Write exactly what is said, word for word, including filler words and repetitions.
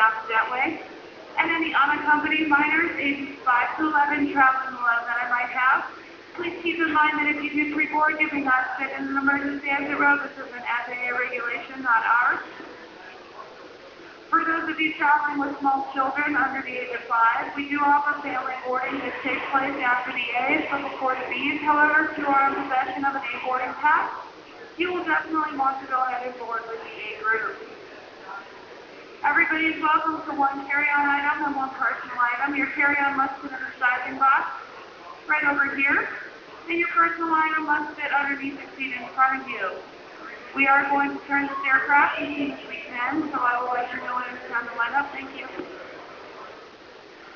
opposite way. And any unaccompanied minors ages five to eleven traveling alone that I might have. Please keep in mind that if you do pre-board, you may not sit in an emergency exit row. This is an F A A regulation, not ours. For those of you traveling with small children under the age of five, we do offer family boarding that takes place after the A's but before the B's. However, if you are in possession of an A boarding pass, you will definitely want to go ahead and board with the A group. Everybody is welcome to one carry-on item and one personal item. Your carry-on must fit in the sizing box right over here, and your personal item must fit underneath the seat in front of you. We are going to turn this aircraft as soon as we can, so I will let you know when it's time to line up. Thank you.